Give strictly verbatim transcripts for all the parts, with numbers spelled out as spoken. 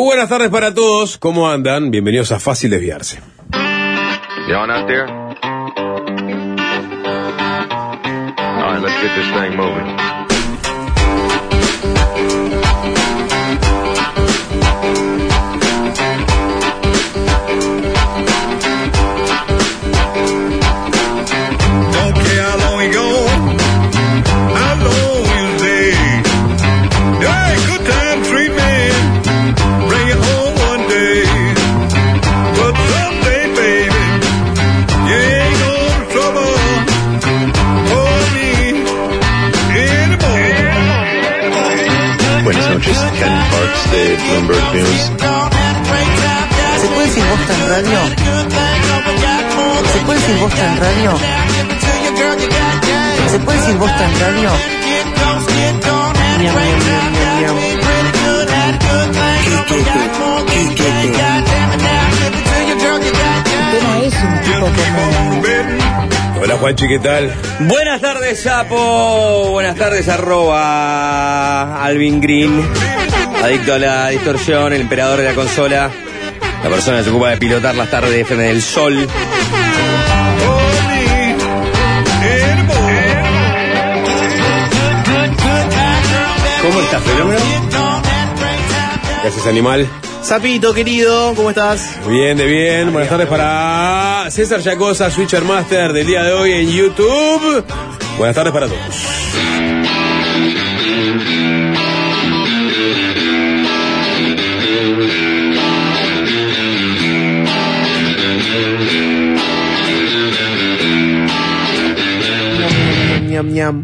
Muy buenas tardes para todos, ¿cómo andan? Bienvenidos a Fácil Desviarse. You on out there? All right, let's get this thing moving. Ken Parks de Bloomberg News. ¿Se puede decir Bosta en radio? ¿Se puede decir Bosta en radio? ¿Se puede decir Bosta en radio? Miam, miam, miam, miam, miam. Es un tipo como... Hola Juanchi, ¿qué tal? Buenas tardes, Sapo. Buenas tardes, arroba Alvin Green. Adicto a la distorsión, el emperador de la consola. La persona que se ocupa de pilotar las tardes de F M del Sol. ¿Cómo estás, fenómeno? Gracias, animal. Sapito, querido, ¿cómo estás? Bien, de bien. Buenas tardes para César Yacosa, Switcher Master del día de hoy en YouTube. Buenas tardes para todos. Ñam, ñam, ñam.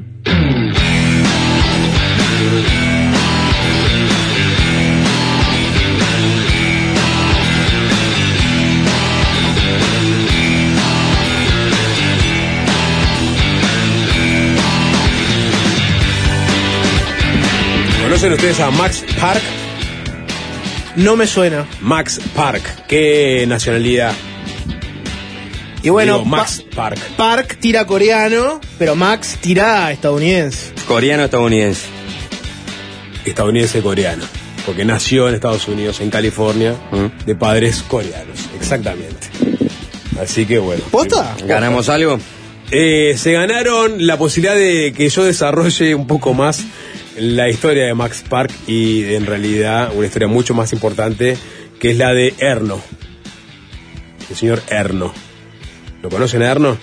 ¿Conocen ustedes a Max Park? No me suena. Max Park, ¿qué nacionalidad? Y bueno, Digo, Max pa- Park. Park tira coreano, pero Max tira estadounidense. Coreano-estadounidense. Estadounidense coreano, porque nació en Estados Unidos, en California, ¿Mm? de padres coreanos, exactamente. Así que bueno. ¿Posta? ¿Ganamos algo? Eh, se ganaron la posibilidad de que yo desarrolle un poco más la historia de Max Park y en realidad una historia mucho más importante, que es la de Erno, el señor Erno. ¿Lo conocen a Erno?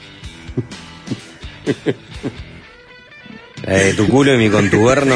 Eh, tu culo y mi contuberno.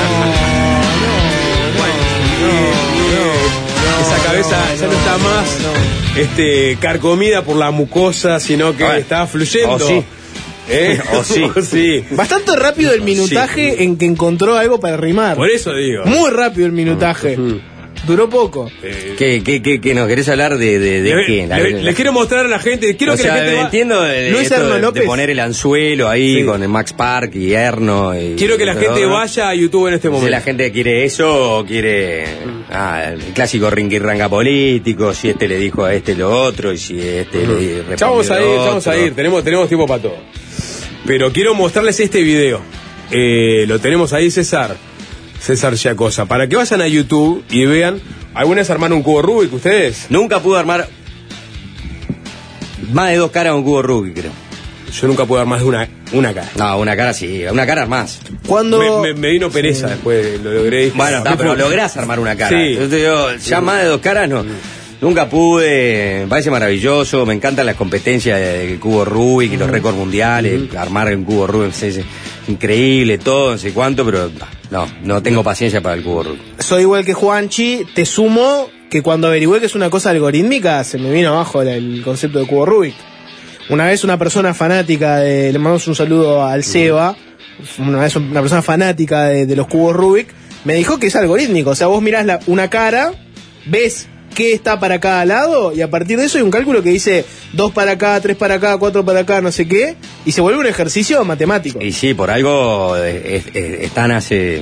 Esa cabeza ya no está más este, carcomida por la mucosa, sino que Bueno, está fluyendo. o sí. ¿Eh? O sí. O sí. Bastante rápido el minutaje Sí. en que encontró algo para rimar. Por eso digo. Muy rápido el minutaje. Ujú. Duró poco. Eh, ¿Qué, qué, qué, qué nos querés hablar de, de, de le, qué? La- le- la- le quiero mostrar a la gente, quiero o que sea, la gente va- entiendo de, Luis esto Erno de, López. de poner el anzuelo ahí Sí. con el Max Park y Erno. Y, quiero que la y gente todo, ¿no? vaya a YouTube en este Si momento. la gente quiere eso o quiere ah, el clásico rinquirranga político, si este le dijo a este lo otro y si este le respondió Ya vamos a ir, lo ya vamos a otro. ir, tenemos, tenemos tiempo para todo. Pero quiero mostrarles este video. Eh, lo tenemos ahí, César. César Yacosa. Para que vayan a YouTube y vean. ¿Alguna vez armaron un cubo Rubik ustedes? Nunca pude armar más de dos caras a un cubo Rubik, creo. Yo nunca pude armar más de una, una cara. No, una cara sí, una cara más. Cuando... Me, me- me vino pereza después, lo logré. Bueno, está, pero lográs armar una cara. Sí. Yo te digo, ya más de dos caras no. Nunca pude, me parece maravilloso, me encantan las competencias de, de cubo Rubik y los récords mundiales, armar un cubo Rubik es, es increíble, todo, no sé cuánto, pero no, no tengo paciencia para el cubo Rubik. Soy igual que Juanchi, te sumo que cuando averigüé que es una cosa algorítmica, se me vino abajo el, el concepto de cubo Rubik. Una vez una persona fanática, de, le mandamos un saludo al Seba, una vez una persona fanática de, de los cubos Rubik, me dijo que es algorítmico, o sea, vos mirás la, una cara, ves qué está para cada lado y a partir de eso hay un cálculo que dice dos para acá, tres para acá, cuatro para acá, no sé qué, y se vuelve un ejercicio matemático. Y sí, por algo eh, eh, están hace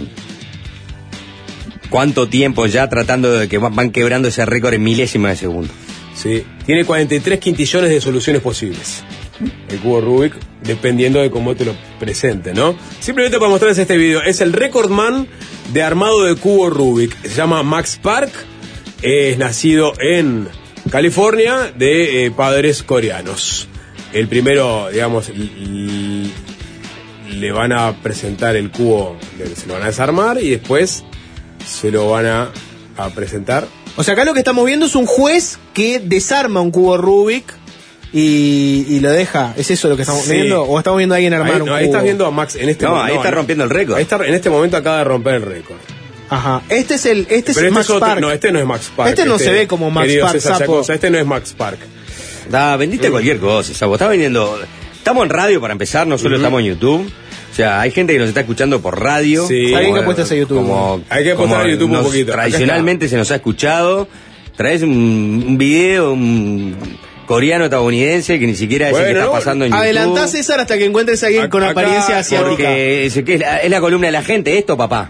cuánto tiempo ya tratando de que van quebrando ese récord en milésimas de segundo. Sí, tiene cuarenta y tres quintillones de soluciones posibles. El cubo Rubik, dependiendo de cómo te lo presente, ¿no? Simplemente para mostrarles este video, es el récord man de armado de cubo Rubik. Se llama Max Park es nacido en California de eh, padres coreanos. El primero, digamos, l- l- le van a presentar el cubo, le- se lo van a desarmar y después se lo van a, a presentar. O sea, acá lo que estamos viendo es un juez que desarma un cubo Rubik y, y lo deja. ¿Es eso lo que estamos Sí. viendo? ¿O estamos viendo a alguien armar Ahí, un no, cubo? ahí estás viendo a Max en este No, momento. ahí está rompiendo el récord. Ahí está, en este momento acaba de romper el récord. Ajá. Este es el este es Pero este Max es otro, Park. no, este no es Max Park. Este no se ve como Max querido Park, César sapo. Yacosa, este no es Max Park. Da, vendiste cualquier cosa, Sabo. Está vendiendo. Estamos en radio para empezar, no solo estamos en YouTube. O sea, hay gente que nos está escuchando por radio. Sí. Está bien que apuestes a YouTube. Como, Hay que apostar como a YouTube un nos- poquito. Acá Tradicionalmente se nos ha escuchado. Traes un, un video, un coreano estadounidense que ni siquiera es el Bueno, que está no, pasando en YouTube. Adelantá, César, hasta que encuentres a alguien con Acá- apariencia asiática. Porque es, que es, la, es la columna de la gente, esto, papá.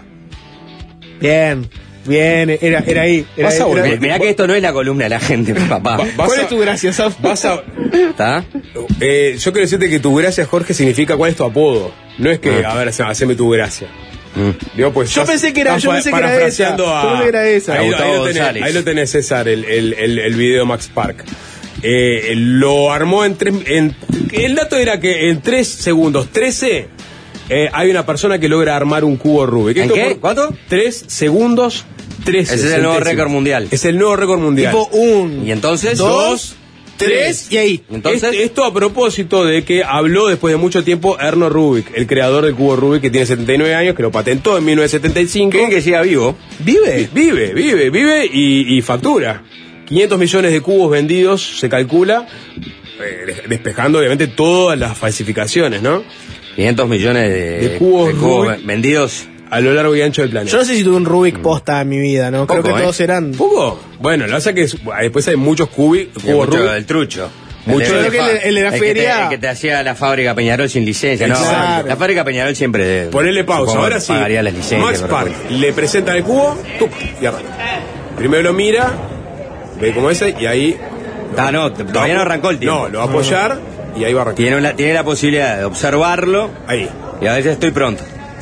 Bien, bien, era, era ahí. Era, Vas a era- volver. Mirá mirá que esto no es la columna de la gente, papá. Va- vas ¿Cuál a- es tu gracia, Saf? Vas a, ¿Está? eh, yo quiero decirte que tu gracia, Jorge, significa cuál es tu apodo. No es que, Ah. a ver, haceme tu gracia. Mm. Digo, pues, Yo estás- pensé que era- estás yo pensé que era parafraseando esa. a- Yo pensé que era esa. Ahí, ahí Gustavo lo tenés, González. ahí lo tenés, César, el, el, el, el video de Max Park. Eh, lo armó en tres. En, el dato era que en tres segundos, trece, eh, hay una persona que logra armar un cubo Rubik. ¿En Esto qué? por ¿Cuánto? Tres segundos, trece. Ese es el nuevo centésimos. récord mundial. Es el nuevo récord mundial. Tipo un, Y entonces, dos, tres y ahí. Entonces, Este- esto a propósito de que habló después de mucho tiempo Erno Rubik, el creador del cubo Rubik, que tiene setenta y nueve años, que lo patentó en mil novecientos setenta y cinco. ¿creen que siga vivo? ¿Vive? Vive, vive, vive y, y factura. quinientos millones de cubos vendidos, se calcula, eh, despejando obviamente todas las falsificaciones, ¿no? quinientos millones de, De cubos Rubik. vendidos. A lo largo y ancho del planeta. Yo no sé si tuve un Rubik posta en mi vida, ¿no? Creo Poco, que ¿eh? todos eran... ¿Poco? Bueno, lo que pasa es que es- después hay muchos cubi- Y cubos mucho Rubik. del trucho. Mucho El de- Creo que el, el de la el que feria... te, el que te hacía la fábrica Peñarol sin licencia. No, Exacto. la fábrica Peñarol siempre. Ponele pausa, supongo ahora que sí. Pagaría las licencias. Max pero Park bueno. le presenta el cubo, tuc, y arranca. Primero lo mira, ve cómo es y ahí. Ah, no, t- todavía no arrancó el tiempo. No, lo va a apoyar y ahí va a arrancar. Tiene, la, tiene la posibilidad de observarlo Ahí. y a veces estoy pronto.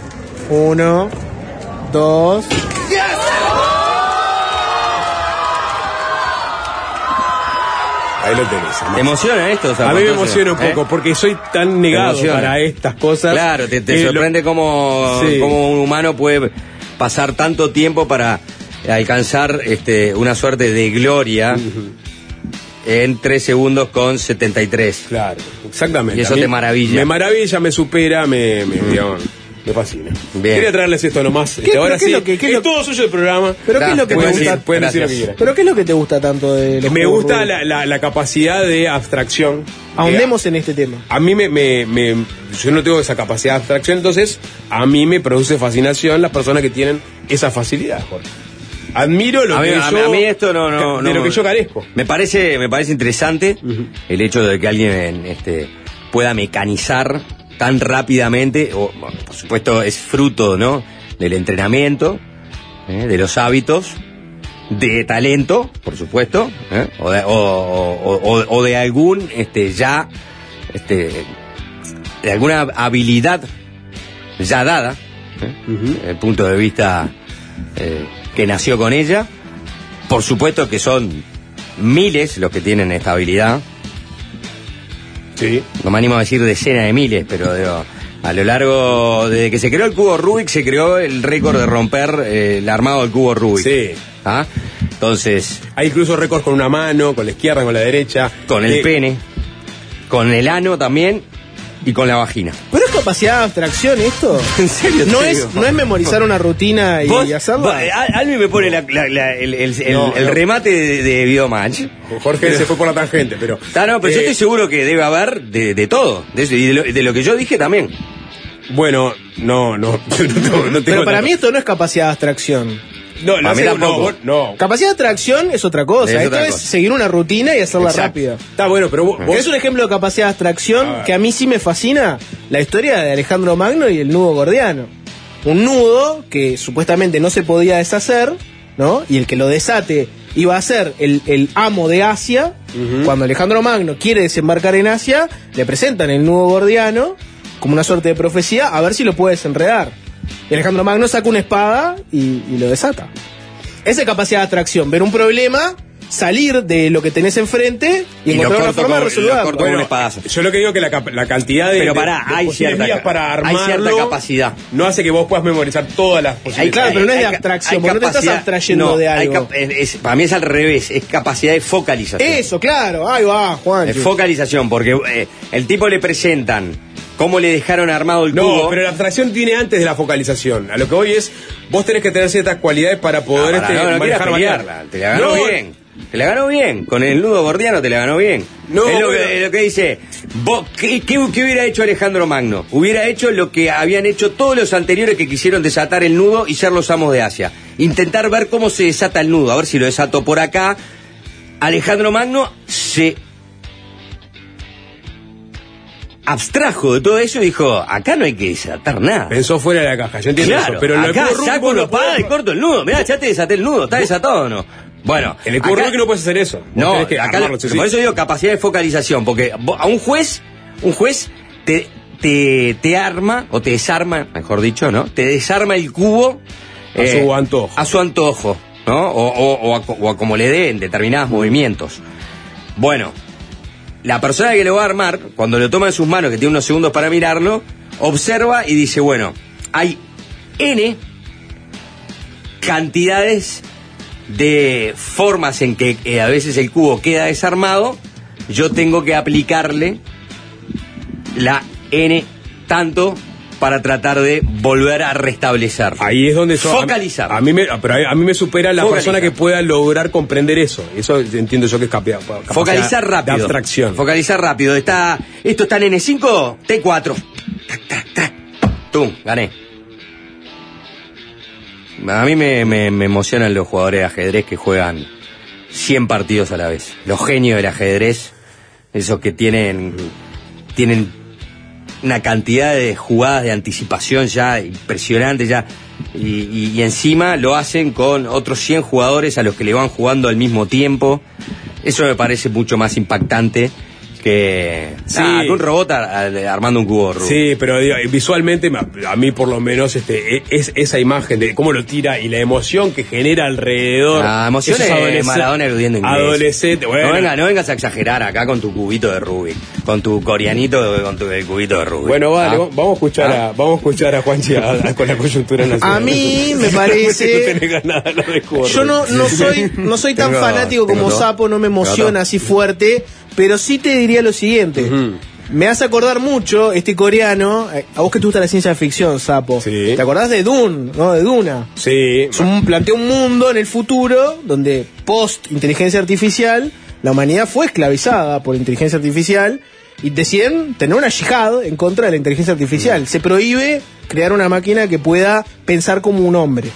Uno, dos... Ahí lo tenés. ¿Te emociona esto? A mí me emociona un poco porque soy tan negado emociona. para estas cosas. Claro, te, te que lo- sorprende cómo, Sí. cómo un humano puede pasar tanto tiempo para alcanzar este, una suerte de gloria en tres segundos con setenta y tres. Claro, exactamente. Y eso A mí te maravilla. Me maravilla, me supera, me, me, digamos, me fascina. Bien. Quería traerles esto nomás. Este, pero ahora qué es sí, lo que- qué es es lo- todo suyo el programa. ¿Pero qué es lo que te pueden gusta? decir, pueden decir lo que Gracias. quieran. ¿Pero qué es lo que te gusta tanto de los Me cubos gusta Rubik? la, la, la capacidad de abstracción. Ahondemos en este tema. A mí me, me, me- yo no tengo esa capacidad de abstracción, entonces a mí me produce fascinación las personas que tienen esa facilidad, Jorge. Admiro lo A mí, que a, yo a mí esto no, no, de no- lo que yo carezco. Me parece, me parece interesante el hecho de que alguien este, pueda mecanizar tan rápidamente, o, bueno, por supuesto es fruto, ¿no?, del entrenamiento, ¿eh? de los hábitos, de talento, por supuesto, ¿eh? o, de, o, o- o- o de algún este ya este de alguna habilidad ya dada, ¿eh? desde el punto de vista eh, que nació con ella. Por supuesto que son miles los que tienen esta habilidad. Sí. No me animo a decir decenas de miles, pero digo, a lo largo de que se creó el cubo Rubik, se creó el récord de romper eh, el armado del cubo Rubik. Sí. ¿Ah? Entonces, Hay incluso récords con una mano, con la izquierda, con la derecha. con el Eh, pene, con el ano también y con la vagina. ¿Pero es capacidad de abstracción esto? En serio, ¿No te es, digo. ¿No es memorizar una rutina y, ¿Vos- y hacerla? vos- Al- Albi me pone la- la- la- el, el- el- No, el no. remate de, de Videomatch. Jorge se fue por la tangente, pero. Ah, no, pero yo Eh, estoy seguro que debe haber de, de todo. De eso, y de lo, de lo que yo dije también. Bueno, no, no. yo no, tengo- no tengo Pero para tanto- mí esto no es capacidad de abstracción. No, la a mí sé- tampoco. no, vos- no. Capacidad de abstracción es otra cosa. Es Esto otra es cosa. seguir una rutina y hacerla Exacto. rápida. Está bueno, pero vos. vos- Es un ejemplo de capacidad de abstracción A ver. que a mí sí me fascina, la historia de Alejandro Magno y el nudo gordiano. Un nudo que supuestamente no se podía deshacer, ¿no? Y el que lo desate iba a ser el, el amo de Asia. Cuando Alejandro Magno quiere desembarcar en Asia, le presentan el nudo gordiano como una suerte de profecía a ver si lo puede desenredar. Y Alejandro Magno saca una espada y, y lo desata. Esa es capacidad de abstracción, ver un problema, salir de lo que tenés enfrente y, Y lo encontrar una corto forma de como- resolverlo. lo corto como un espadazo. Yo lo que digo es que la, cap- la cantidad de, Pero pará, de- de hay posibles cierta vías ca- para hay armarlo cierta capacidad. no hace que vos puedas memorizar todas las Ahí, posibilidades. claro, pero no es de Hay ca- abstracción, hay porque no te estás capacidad- abstrayendo no, de hay algo. cap- es- es- para mí es al revés, es capacidad de focalización. Eso, claro, ahí va, Juan. Es focalización, porque eh, el tipo le presentan cómo le dejaron armado el No, cubo. pero la abstracción viene antes de la focalización. A lo que voy es, vos tenés que tener ciertas cualidades para poder Ah, pará, este, no, no quieras manejar pelearla, variables. te la ganó No, bien. Te la ganó bien. Con el nudo gordiano te la ganó bien. No, es lo, bueno. que, es lo que dice. Vos, ¿qué, qué, qué hubiera hecho Alejandro Magno? Hubiera hecho lo que habían hecho todos los anteriores que quisieron desatar el nudo y ser los amos de Asia. Intentar ver cómo se desata el nudo. A ver si lo desato por acá. Alejandro Magno se abstrajo de todo eso y dijo, acá no hay que desatar nada. Pensó fuera de la caja, yo entiendo Claro, eso. Pero en el acá cubo Rubik saco vos una no espada podés- y corto el nudo. Mirá, ya te desaté el nudo. ¿Está desatado o no? Bueno, En el cubo acá- Rubik no puedes hacer eso. Vos No, tenés que acá, armarlo, sí, sí. por eso digo capacidad de focalización, porque vo- a un juez, un juez te, te, te arma, o te desarma, mejor dicho, ¿no? Te desarma el cubo A su antojo. A su antojo, ¿no? O, o, o, a, co- o a como le den determinados movimientos. Bueno, la persona que lo va a armar, cuando lo toma en sus manos, que tiene unos segundos para mirarlo, observa y dice, bueno, hay N cantidades de formas en que eh, a veces el cubo queda desarmado, yo tengo que aplicarle la N tanto para tratar de volver a restablecer. Ahí es donde yo, Focalizar. A, a mí me, pero a, a mí me supera la Focalizar. persona que pueda lograr comprender eso. Eso entiendo yo que es capacidad, capacidad Focalizar rápido. de abstracción. Focalizar rápido. Está, esto está en N cinco, T cuatro. Tac, tac, tac. Tum, gané. A mí me, me, me emocionan los jugadores de ajedrez que juegan cien partidos a la vez. Los genios del ajedrez, esos que tienen, tienen una cantidad de jugadas de anticipación ya impresionante ya. Y, y, y encima lo hacen con otros cien jugadores a los que le van jugando al mismo tiempo. Eso me parece mucho más impactante que, Sí. ah, que un robot a- a- armando un cubo Rubik. Sí, pero digo, visualmente a a mí por lo menos este es esa imagen de cómo lo tira y la emoción que genera alrededor. La emoción esos es adolescentes- Maradona eludiendo inglés. Adolescente, bueno. No, venga, no vengas a exagerar acá con tu cubito de Rubik, con tu coreanito, con tu el cubito de Rubik. Bueno, vale, ¿Ah? vamos a escuchar ¿Ah? a vamos a escuchar a Juanchi a- a- con la coyuntura nacional. A mí me parece- No tenés ganas de hablar de cubo Yo no, Rubik. no soy no soy tan Tengo- fanático tengo como todo. Sapo, no me Tengo emociona todo. así fuerte, pero sí te diría lo siguiente. Ujú. Me hace acordar mucho este coreano, eh, a vos que te gusta la ciencia ficción, Sapo. Sí. ¿Te acordás de Dune, no? De Duna. Sí. Es un, plantea un mundo en el futuro donde post inteligencia artificial la humanidad fue esclavizada por inteligencia artificial y deciden tener una yihad en contra de la inteligencia artificial. Se prohíbe crear una máquina que pueda pensar como un hombre.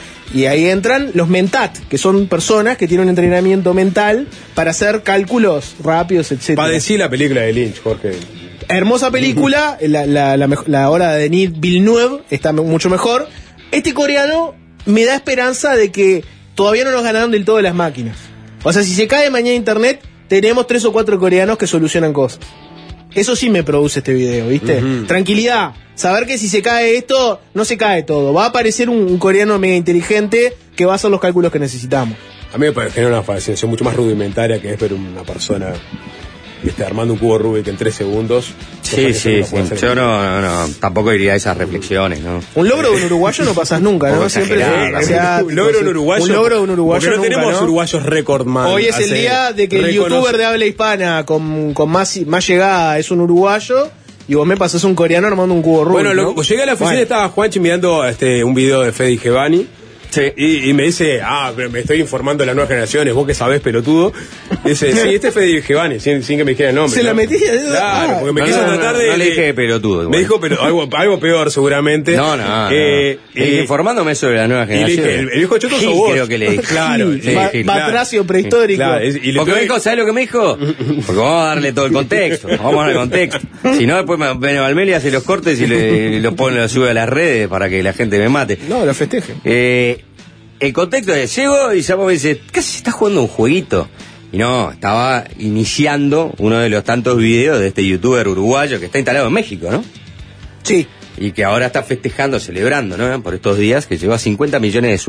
Y ahí entran los mentat, que son personas que tienen un entrenamiento mental para hacer cálculos rápidos, etcétera. Padecí la película de Lynch, Jorge. Hermosa película, la, la, la, mej- la hora de Denis Villeneuve está me- mucho mejor. Este coreano me da esperanza de que todavía no nos ganaron del todo las máquinas. O sea, si se cae mañana internet, tenemos tres o cuatro coreanos que solucionan cosas. Eso sí me produce este video, ¿viste? Ujú. Tranquilidad. Saber que si se cae esto, no se cae todo. Va a aparecer un, un coreano mega inteligente que va a hacer los cálculos que necesitamos. A mí me parece genera una fascinación mucho más rudimentaria que es ver una persona este, armando un cubo Rubik en tres segundos. Sí, Cosa que sí, no sí. puede hacer. Yo no, no, no, tampoco iría a esas reflexiones, ¿no? Un logro de un uruguayo no pasas nunca, Un poco ¿no? Siempre exagerado, se- sí. se- un logro de un uruguayo. Un logro de un uruguayo Porque no nunca, tenemos ¿no? uruguayos récord man. Hoy es el hace- día de que el reconoce- youtuber de habla hispana con, con más, más llegada es un uruguayo y vos me pasás un coreano armando un cubo Rubik. Bueno, lo- ¿no? llegué a la oficina Bueno. y estaba Juanchi mirando este, un video de Fede Giovanni. Sí. Y, y me dice, ah, pero me estoy informando de las nuevas generaciones, vos que sabés, pelotudo. Dice, sí, este es Fede Giovanni, sin, sin que me dijera el nombre. Se la ¿no? metí, Claro, ah. porque me No, quiso no, no, tratar no, de. no le dije pelotudo, igual. Me dijo, pero algo, algo peor, seguramente. No, no, Eh, no. eh, Informándome sobre la nueva y le generación. dije, el, el viejo choto sos Gil, vos. creo que le dije. Claro, Gil, sí, ba- Gil, batracio claro. prehistórico. Claro, es- y le Porque me tuve- dijo, ¿sabes lo que me dijo? Porque vamos a darle todo el contexto. Vamos a darle contexto. Si no, después me- viene Valmeli, hace los cortes y le, lo pone, lo sube a las redes para que la gente me mate. No, lo festeje. Eh, el contexto es, llego y Sapo me dice, ¿qué haces? ¿Estás jugando un jueguito? Y no, estaba iniciando uno de los tantos videos de este youtuber uruguayo que está instalado en México, ¿no? Sí. Y que ahora está festejando, celebrando, ¿no? Por estos días, que llegó a cincuenta millones de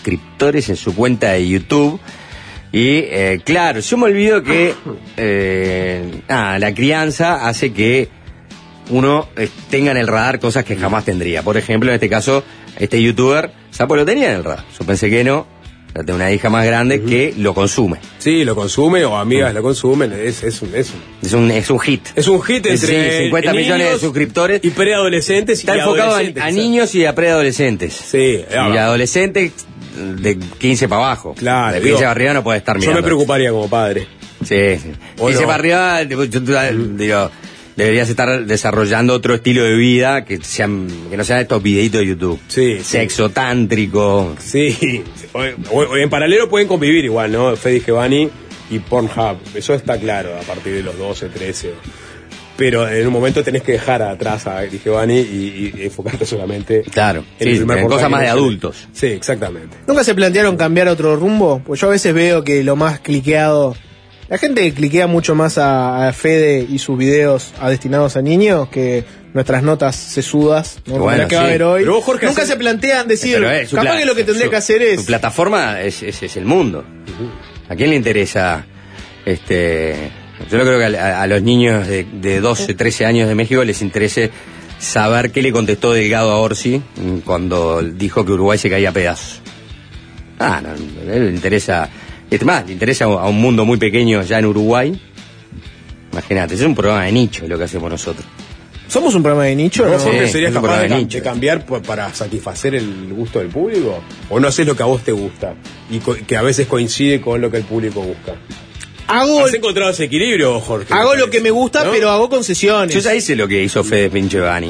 suscriptores en su cuenta de YouTube. Y eh, claro, yo me olvido que eh, ah, la crianza hace que uno eh, tenga en el radar cosas que jamás tendría. Por ejemplo, en este caso, este youtuber, Sapo lo tenía en el radar. Yo pensé que no. De una hija más grande uh-huh. que lo consume. Sí, lo consume o amigas uh-huh. lo consumen. Es, es, un, es, un, es, un, es un hit. Es un hit entre sí, cincuenta millones de suscriptores. Y preadolescentes. Está y enfocado adolescentes, a, a niños y a preadolescentes. Sí. Y a adolescentes de quince para abajo. Claro. De quince para arriba no puede estar mirando. Yo me preocuparía como padre. Sí, sí. quince no. para arriba, yo, yo, uh-huh. digo... Deberías estar desarrollando otro estilo de vida que sean que no sean estos videitos de YouTube. Sí. Sexo tántrico. Sí. O, o, en paralelo pueden convivir igual, ¿no? Fede Giovanni y Pornhub. Eso está claro a partir de los doce, trece. Pero en un momento tenés que dejar atrás a Giovanni y, y enfocarte solamente claro, en, sí, el primer en cosas más de adultos. Sí, exactamente. ¿Nunca se plantearon cambiar otro rumbo? Pues yo a veces veo que lo más cliqueado... La gente cliquea mucho más a, a Fede y sus videos a destinados a niños que nuestras notas sesudas, ¿no? Bueno, la que sí. va a haber hoy. Pero vos, Jorge, nunca hace... se plantean decir, es, capaz pla- que lo que tendría su, que hacer es... Su plataforma es, es, es el mundo. Uh-huh. ¿A quién le interesa? este Yo no creo que a, a los niños de, de doce, trece años de México les interese saber qué le contestó Delgado a Orsi cuando dijo que Uruguay se caía a pedazos. Ah, no, a él le interesa... Es más, le interesa a un mundo muy pequeño ya en Uruguay. Imagínate, es un programa de nicho lo que hacemos nosotros. ¿Somos un programa de nicho? ¿No, ¿no? Jorge, Sí, serías es un capaz de, programa de cam- nicho. de cambiar p- para satisfacer el gusto del público? ¿O no haces lo que a vos te gusta? Y co- que a veces coincide con lo que el público busca. Hago, ¿Has encontrado ese equilibrio, Jorge? hago lo que me gusta, ¿no? pero hago concesiones. Yo ya hice lo que hizo Fede Pinche Bani.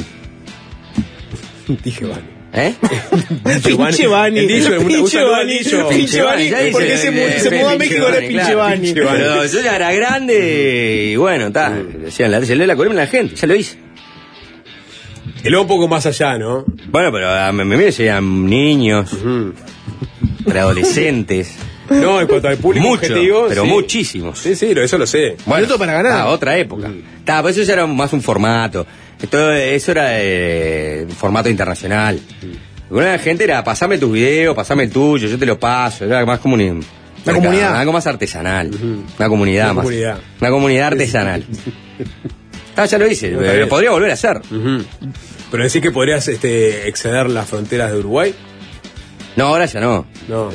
Dije, vale. ¿Eh? Pinche Bani. El dicho, un- un Pinche saludo al Bani. dicho. Pinche Bani. ya hice Porque lo se, que- mu- se mudó a Pinche México, era Bani, Pinche claro, Bani. Pinche Bani. Pero yo ya era grande y bueno, está. Decían, la- se lee la columna a la gente, ya lo hice. Y luego un poco más allá, ¿no? Bueno, pero a mí me serían niños, Uh-huh. preadolescentes. No, en cuanto al público Mucho, objetivo... pero sí. muchísimos. Sí, sí, eso lo sé. Minuto para ganar. Ah, otra época. Está, pues eso ya era más un formato. Esto, eso era eh, un formato internacional. Una gente era, pasame tus videos, pasame el tuyo, yo te lo paso. Era más como un, La comunidad. algo más artesanal. Una comunidad Una más. comunidad. Una comunidad artesanal. Ah, ya lo hice, Está bien. lo podría volver a hacer. Ujú. Pero decís que podrías este, exceder las fronteras de Uruguay. No, ahora ya no. No,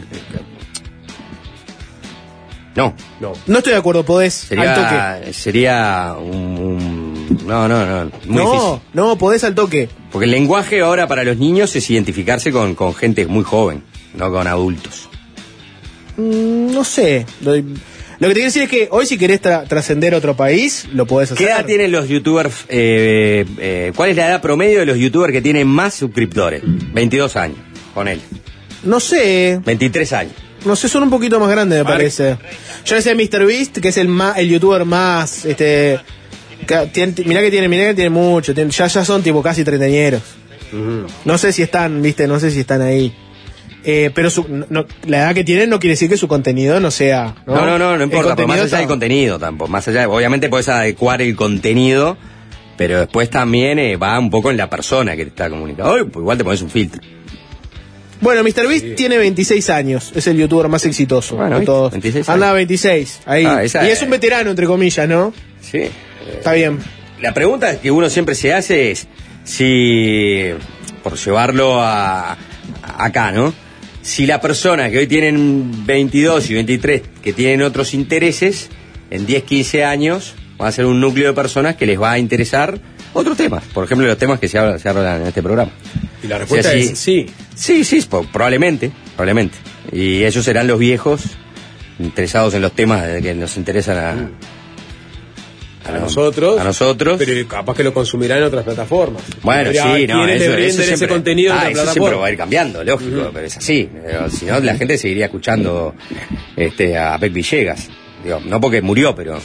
No. no. No estoy de acuerdo, podés. al toque. Sería, sería un, un- No, no, no. Muy No, difícil. no, podés al toque. Porque el lenguaje ahora para los niños es identificarse con, con gente muy joven, no con adultos. Mm, no sé. Lo, lo que te quiero decir es que hoy si querés tra- trascender a otro país, lo podés hacer. ¿Qué edad tienen los youtubers? Eh, eh, ¿Cuál es la edad promedio de los youtubers que tienen más suscriptores? veintidós años, con él. No sé. veintitrés años. No sé, son un poquito más grandes, me Vale. parece. Yo decía MrBeast, que es el más, el youtuber más, este, que tiene, mirá que tiene, mirá que tiene mucho, tiene- ya, ya son tipo casi treintañeros. No sé si están, viste, no sé si están ahí. Eh, pero su, no- la edad que tienen no quiere decir que su contenido no sea. No, No, no, no, no El importa, pero más contenido allá del está- contenido tampoco. Más allá, obviamente puedes adecuar el contenido, pero después también eh, va un poco en la persona que te está comunicando. Hoy, pues, igual te pones un filtro. Bueno, MrBeast tiene veintiséis años, es el youtuber más exitoso Bueno, de ¿viste? todos. veintiséis Anda años. veintiséis, ahí. Ah, esa y es- es un veterano, entre comillas, ¿no? Sí. Está bien. La pregunta que uno siempre se hace es si, por llevarlo a, a acá, ¿no? Si la persona que hoy tienen veintidós y veintitrés, que tienen otros intereses, en diez, quince años va a ser un núcleo de personas que les va a interesar otros temas. Por ejemplo, los temas que se hablan, se hablan en este programa. Y la respuesta O sea, sí. es sí. Sí, sí, po- probablemente, probablemente. Y ellos serán los viejos interesados en los temas de que nos interesan a, A lo- nosotros. A nosotros. Pero capaz que lo consumirán en otras plataformas. Bueno, Habría sí, no, quienes eso, le eso brinden ese siempre, contenido en ah, otra eso siempre plataforma. va a ir cambiando, lógico, pero es así. Pero si no, la gente seguiría escuchando este, a Pep Villegas. Digo, no porque murió, pero...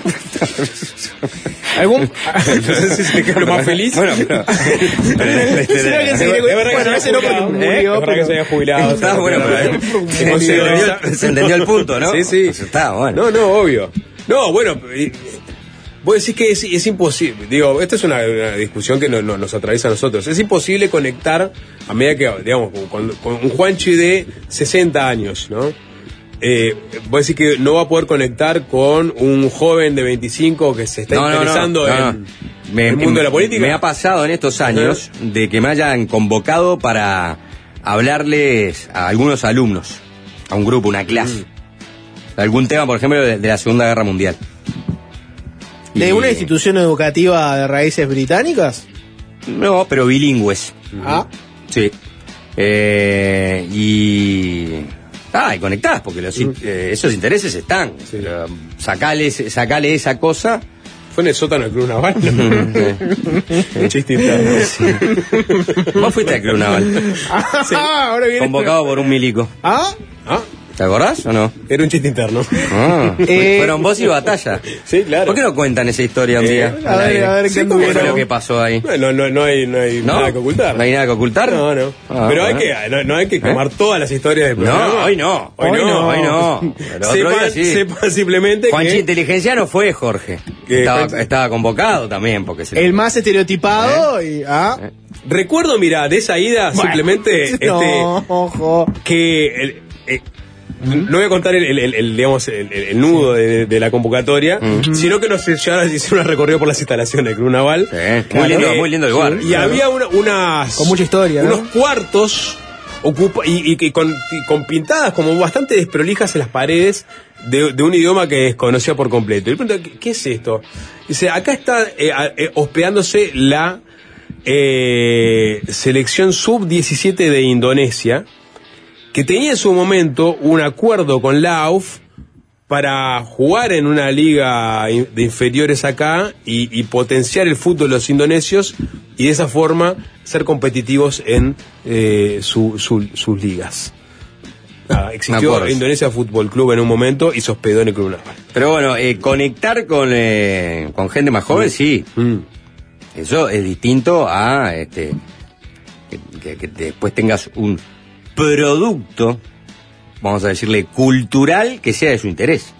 ¿Algún? No sé si se queda lo más feliz. Bueno, pero... pero- Sí, sí, alguien se Es quiere- verdad que bueno, se ese no había porque jubilado, murió, ¿eh? Es verdad que pero- se había jubilado. Está bueno, pero... Se Se consideró- entendió, se entendió el punto, ¿no? Sí, sí. Pues está, bueno. No, no, obvio. No, bueno, y- Vos decís que es, es imposible, digo, esta es una, una discusión que no, no, nos atraviesa a nosotros. Es imposible conectar a medida que, digamos, con, con un Juanchi de sesenta años, ¿no? Eh, vos decís que no va a poder conectar con un joven de veinticinco que se está No, no, interesando no, no, en no. Me- el mundo de la política. Me ha pasado en estos años de que me hayan convocado para hablarles a algunos alumnos, a un grupo, una clase, de algún tema, por ejemplo, de, de la Segunda Guerra Mundial. ¿De Y- una institución educativa de raíces británicas? No, pero bilingües. Ah, Sí. Eh, y... Ah, y conectás, porque los, eh, esos intereses están. Sí. Pero sacale, sacale esa cosa. Fue en el sótano del Club Naval. Un chiste interno. Vos fuiste al Club Naval, ahora viene. convocado por un milico. Ah, Ah, ¿Te acordás o no? era un chiste interno. Ah, Eh, fueron vos y Batalla. Sí, claro. ¿Por qué no cuentan esa historia un Eh, día? a al ver, aire? a ver qué Sí, ¿cómo fue anduvieron? lo que pasó ahí? No, no, no hay, no hay ¿No? nada que ocultar. ¿No hay nada que ocultar? No, no. Ah, Pero hay bueno. que, no, no hay que quemar todas las historias del programa. No, hoy no. Hoy no. Hoy no. Pero otro Sepan, día sí. sepan simplemente Juanchi que... Inteligencia no fue Jorge. Que Estaba, Juanchi- estaba convocado también porque se el más estereotipado y. Ah, Recuerdo, mira, de esa ida, bueno. simplemente, No, este, ojo. que... el- eh, no voy a contar el, el- el- el, digamos, el, el- el nudo de, de la convocatoria, sino que nos llevaron a hacer un recorrido por las instalaciones del Club Naval. Sí, muy lindo, muy lindo el lugar. Y había una- unas... Con mucha historia, ¿no? Unos cuartos ocupa, y, y que con, y con pintadas como bastante desprolijas en las paredes de, de un idioma que desconocía por completo. Y le pregunto, ¿qué, qué es esto? Dice, acá está eh, a- eh, hospedándose la eh, selección sub diecisiete de Indonesia, que tenía en su momento un acuerdo con la A U F para jugar en una liga in- de inferiores acá y, y potenciar el fútbol de los indonesios y de esa forma ser competitivos en eh, su- su- sus ligas. Nada, Me existió acuerdo. Indonesia Fútbol Club en un momento y se hospedó en el Club Naval. Pero bueno, eh, conectar con, eh, con gente más joven, sí. Mm. Eso es distinto a este que, que- que después tengas un producto, vamos a decirle, cultural que sea de su interés.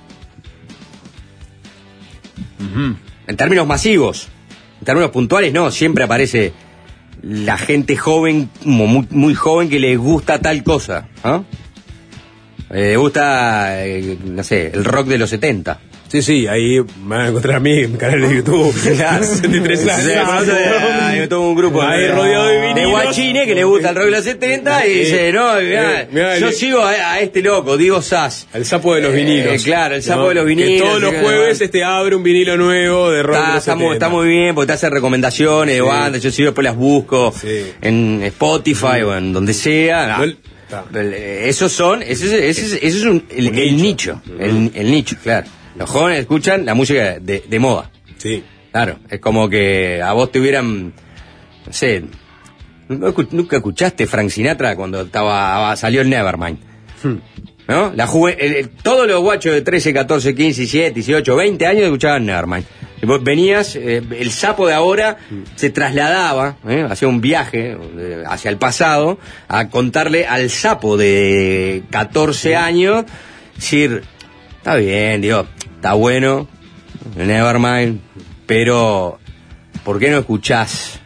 En términos masivos, en términos puntuales, no, siempre aparece la gente joven, como muy, muy joven, que le gusta tal cosa. ¿Ah? Eh, le gusta, eh, no sé, el rock de los setenta. Sí, sí, ahí me van a encontrar a mí en mi canal de YouTube. sesenta y tres años. Sí, conoce, hay todo un grupo Ahí de, rodeado de de vinilos. guachines que le gusta el rock de los setenta y Eh, dice, no, mirá, eh, mirá, yo el- sigo a, a este loco, Diego Sass. El sapo de los vinilos. Eh, claro, el sapo ¿no? de los Que vinilos. todos los que- jueves este abre un vinilo nuevo de rock. de Está, los está muy, setenta. está muy bien porque te hace recomendaciones de Sí. bandas, yo sigo después las busco Sí. en Spotify o en donde sea. No, el- está. El- eh, Esos son, ese, es- ese, es- ese es un- el, Un el nicho. nicho, el, el nicho, claro. Los jóvenes escuchan la música de, de moda. Sí. Claro, es como que a vos te hubieran, no sé, ¿nunca escu- nunca escuchaste Frank Sinatra cuando estaba salió el Nevermind? ¿No? La juve- el- el- todos los guachos de trece, catorce, quince, diecisiete, dieciocho, veinte años escuchaban Nevermind. Y vos venías, eh, el sapo de ahora se trasladaba, ¿eh? hacía un viaje eh, hacia el pasado a contarle al sapo de catorce años, decir, está bien, digo, está bueno, Nevermind, pero ¿por qué no escuchás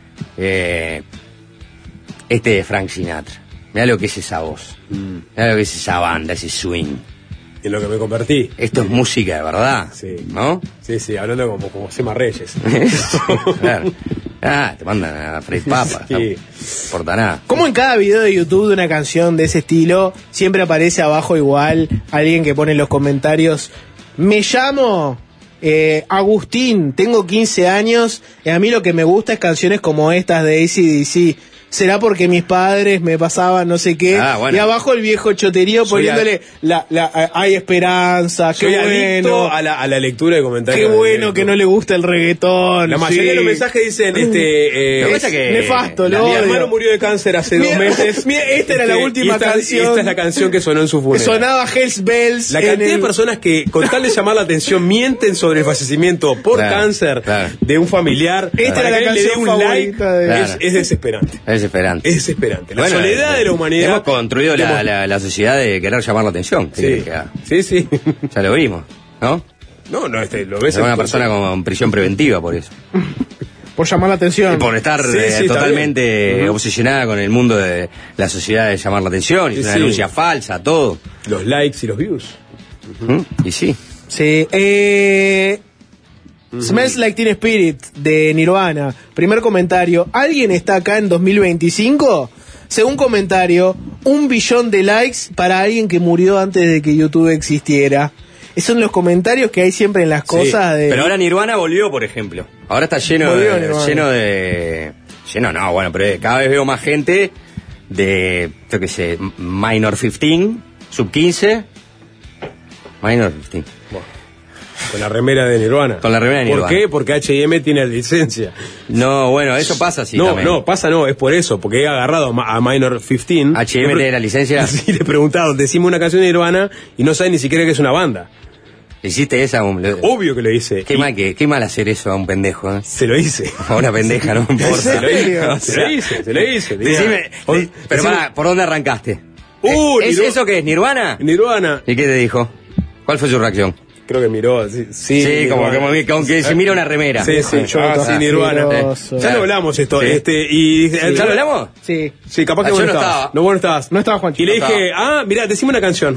eh, este de Frank Sinatra? Mirá lo que es esa voz, mirá lo que es esa banda, ese swing. En lo que me convertí. Esto es música de verdad, Sí. ¿no? Sí, sí, hablando como, como Sema Reyes. Claro. Ah, te mandan a Fred Papa, Sí. no importa nada. Como en cada video de YouTube de una canción de ese estilo, siempre aparece abajo igual alguien que pone en los comentarios, me llamo eh, Agustín, tengo quince años, y a mí lo que me gusta es canciones como estas de A C D C. Será porque mis padres me pasaban no sé qué. Ah, bueno. Y abajo el viejo choterío Soy poniéndole la, la, a- hay esperanza, Soy qué adicto bueno, a la, a la lectura de comentarios. qué de bueno YouTube. que no le gusta el reggaetón. La mayoría sí. de los mensajes dicen, este... eh, Lo que pasa que- nefasto, la- lo mi odio. hermano murió de cáncer hace dos Mira, meses. mira, esta era la Este, última y esta, canción. y esta es la canción que sonó en su funeral. Sonaba Hells Bells. La en cantidad el- de personas que, con tal de llamar la atención, mienten sobre el fallecimiento por Claro, cáncer claro. de un familiar. Esta para era que la él le dé canción un like. favorita de- Es, Claro. es desesperante. Es desesperante. Es desesperante. La Bueno, soledad eh, de la humanidad. Hemos construido la, Hemos- la, la sociedad de querer llamar la atención. ¿Qué Sí, querés que haga? sí, sí. Ya lo vimos, ¿no? No, no, este, lo ves Es una en- persona con prisión preventiva por eso. Por llamar la atención. Y por estar Sí, eh, sí, está totalmente bien. Ujú. obsesionada con el mundo de la sociedad de llamar la atención, y Sí, una sí. denuncia falsa, todo. los likes y los views. ¿Mm? Y sí. Sí. Eh, Smells Like Teen Spirit de Nirvana. Primer comentario. ¿Alguien está acá en dos mil veinticinco? Según comentario, un billón de likes para alguien que murió antes de que YouTube existiera. Esos son los comentarios que hay siempre en las cosas de... Pero ahora Nirvana volvió, por ejemplo. Ahora está lleno Volvió de, Nirvana. lleno de... Lleno no, bueno, pero cada vez veo más gente de, yo qué sé, Minor quince, Sub quince, Minor quince. Con la remera de Nirvana. Con la remera de Nirvana. ¿Por qué? Porque H y M tiene licencia. No, bueno, eso pasa así no, también. no, pasa no, es por eso, porque he agarrado a, Ma- a Minor quince. H y M Le pre- tiene la licencia. Sí, le he preguntado, decime una canción de Nirvana y no sabe ni siquiera que es una banda. ¿Hiciste esa? Un- le- Obvio que lo hice. Qué Y mal, que, qué mal hacer eso a un pendejo, ¿eh? Se lo hice. A una pendeja, no importa. Se lo hice, O se sea, lo hice, se lo hice. Decime, O- de- pero decime- pará, ¿por dónde arrancaste? Uh, ¿Es Nirva- eso que es Nirvana? Nirvana. ¿Y qué te dijo? ¿Cuál fue su reacción? Creo que miró, sí. Sí, Sí, como, Nirvana. como, como que se mira una remera. Sí, sí, Choto, ah, sí, Nirvana. asqueroso. Ya lo hablamos esto, Sí. este, y... ¿Ya lo hablamos? Sí. Sí, capaz que Ah, vos yo no no estabas. estaba. No, vos no estabas. No estaba Juancho. Y le No dije, ah, mirá, decime una canción.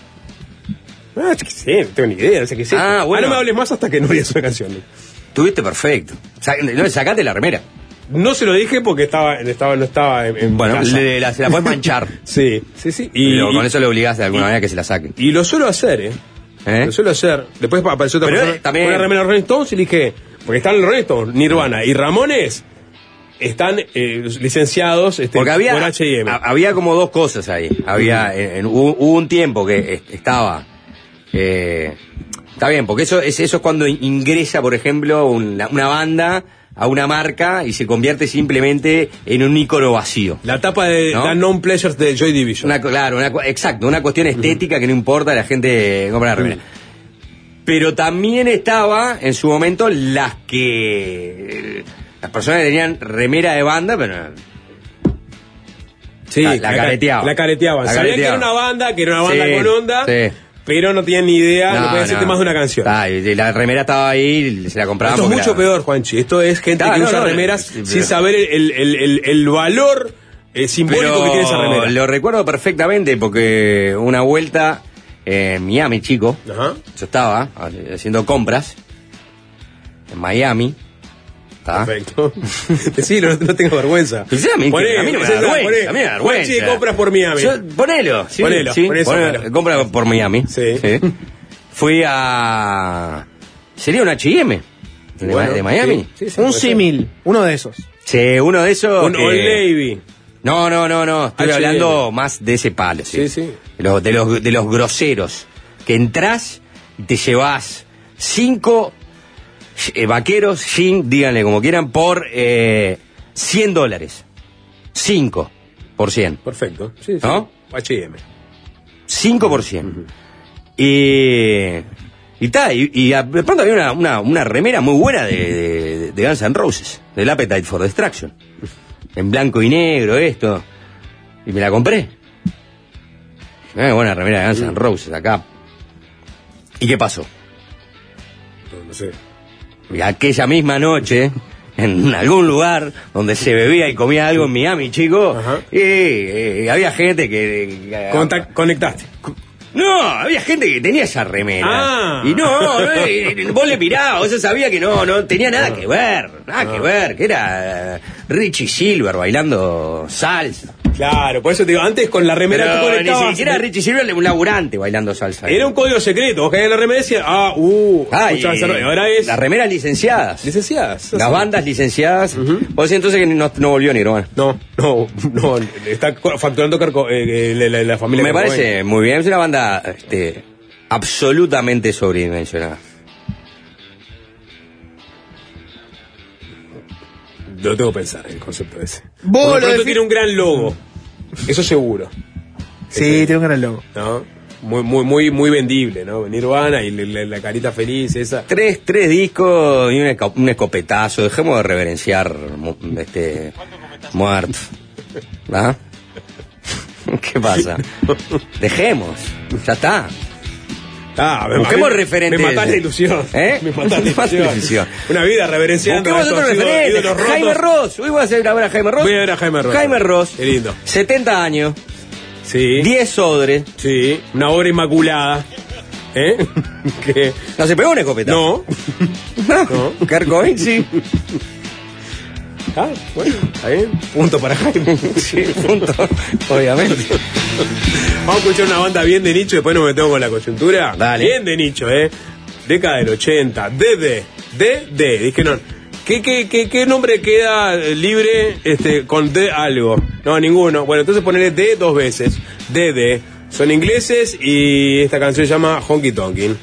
Ah, yo qué sé, no tengo ni idea, no sé qué sé. Ah, bueno. no me hables más hasta que no digas una canción. Tuviste perfecto. Sa- no, sacate la remera. No se lo dije porque estaba, estaba no estaba en, en Bueno, casa. le- la- se la puedes manchar. Sí, sí, sí. Y, Y, con y- eso le obligás de alguna y- manera que se la saque. y lo suelo hacer, ¿eh? ¿Eh? Lo suelo hacer. Después apareció otra Pero, persona eh, también- con una remera de Rolling Stones y le dije, porque están los Rolling Stones, Nirvana y Ramones están eh, licenciados este, Porque había, por H y M. ha- había como dos cosas ahí. Había, en- en- hubo, hubo un tiempo que es- estaba... eh, está bien, porque eso es, eso es cuando in- ingresa, por ejemplo, una, una banda a una marca y se convierte simplemente en un ícono vacío. La tapa de ¿No? The Non Pleasures de Joy Division. Una, claro, una, cu- exacto, una cuestión estética que no importa, la gente compra la remera. Pero también estaba en su momento las que... Las personas que tenían remera de banda, pero... Sí, La- la careteaban. La careteaban. La Sabían que era careteaban. una banda, que era una banda Sí, con onda, sí. pero no tenían ni idea, no, podían decirte más de una canción. Ah, y la remera estaba ahí, se la compraban. Esto es porque mucho la- peor, Juanchi. Esto es gente Ah, que no, usa no, remeras sí, pero- sin saber el, el- el- el valor eh, simbólico Pero que tiene esa remera. lo recuerdo perfectamente porque una vuelta en Miami, chico, Ajá. yo estaba haciendo compras en Miami. ¿tá? Perfecto. Decilo, no, no tengo vergüenza. Pues a mí, Poné, a mí no me da César, vergüenza. poné. A mí me da Juanchi, vergüenza. compras por Miami. Yo- ponelo, sí, Ponelo, sí, poné eso, ponelo. ponelo. Compra por Miami. Sí. Fui a... ¿Sería un H y M? ¿De, Bueno, de Miami? sí, sí, sí, Un puede ser. símil, uno de esos. Sí, uno de esos... Un que- Old Navy. No, no, no, no. Estoy H y M. hablando más de ese palo. Sí, Sí, sí. De los, de los, de los groseros. Que entrás y te llevas cinco eh, vaqueros, jean, díganle como quieran, por eh, cien dólares. Cinco por cien. Perfecto. Sí, sí. ¿No? H y M. Cinco por cien. Y... Y tal, y, y a- de pronto había una, una, una remera muy buena de, de, de Guns N' Roses, del Appetite for Destruction. En blanco y negro, esto. Y me la compré. Eh, buena remera de Guns N' Roses acá. ¿Y qué pasó? No, no sé. Y aquella misma noche, en algún lugar donde se bebía y comía algo en Miami, chico, Ajá. y, eh, había gente que... que- Contac- conectaste. No, había gente que tenía esa remera. Ah. Y no, no, eh, vos le mirabas, yo sabía que no, no tenía nada que ver, nada que ver, que era eh, Richie Silver bailando salsa. Claro, por eso te digo, antes con la remera tú Pero ni conectabas. siquiera Richie Silver, un laburante bailando salsa. Era un código secreto. Vos caías en la remera y decías, ah, uh, Ah, y, escuchaba esa remera. Ahora es. las remeras licenciadas. Licenciadas. Las bandas licenciadas. Vos decís entonces que no, no volvió Nirvana. No, no, no. Está co- facturando Carco, eh, la, la- la familia. Me Carcobain. parece muy bien, es una banda este, absolutamente sobredimensionada. Lo tengo que pensar, el concepto ese. Vos Por lo lo pronto defi- tiene un gran logo. Eso seguro. Sí, Ese, tiene un gran logo. ¿no? Muy, muy, muy, muy vendible, ¿no? Nirvana y la, la- la carita feliz, esa. Tres, tres discos y un, esco- un escopetazo. Dejemos de reverenciar mu- este muerto. ¿Ah? ¿Qué pasa? Dejemos. Ya está. Ah, me, Busquemos me, referentes. Me matás la ilusión. ¿Eh? Me matás la Matás ilusión. la ilusión. Una vida reverenciando Busquemos a otro esos ídolos- referente. ídolos rotos. Jaime Ross. Hoy voy a hacer a ver a Jaime Ross. Voy a ver a Jaime Ross. Jaime Ross. Qué lindo. setenta años. Sí. diez sobres. Sí. Una obra inmaculada. ¿Eh? que... No se pegó una escopeta. No. No. Kurt Cobain, sí. Ah, bueno, está bien. Punto para Jaime. Sí, punto. Obviamente. Vamos a escuchar una banda bien de nicho y después nos metemos con la coyuntura. Dale. Bien de nicho, ¿eh? Década del ochenta. D D. D D. Dije, no. ¿Qué, qué, qué, qué nombre queda libre este, con D algo? No, ninguno. Bueno, entonces ponele D dos veces. D D. Son ingleses y esta canción se llama Honky Tonkin'.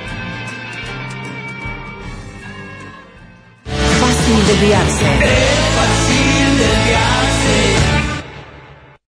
Desviarse.